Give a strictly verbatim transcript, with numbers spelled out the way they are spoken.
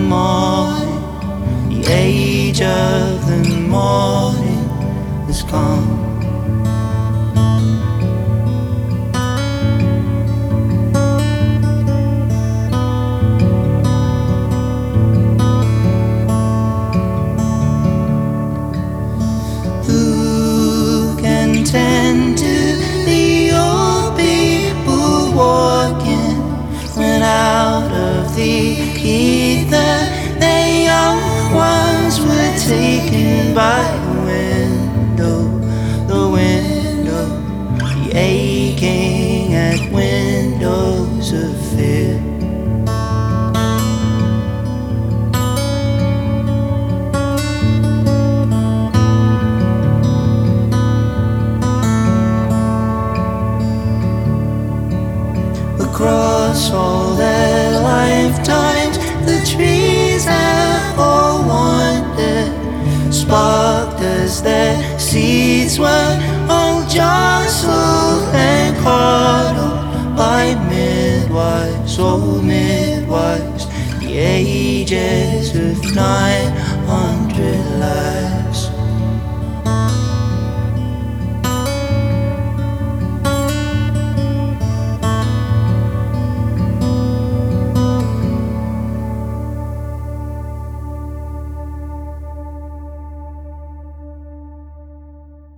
morning, the age of the morning has come. Who can tend to the old people walking when out of the ether the young ones were taken by the window, the window, the aching at windows of fear. Across all their lifetimes, the trees have all wandered, sparked as their seeds were all jostled and coddled by midwives, oh midwives, the ages of nine hundred lives.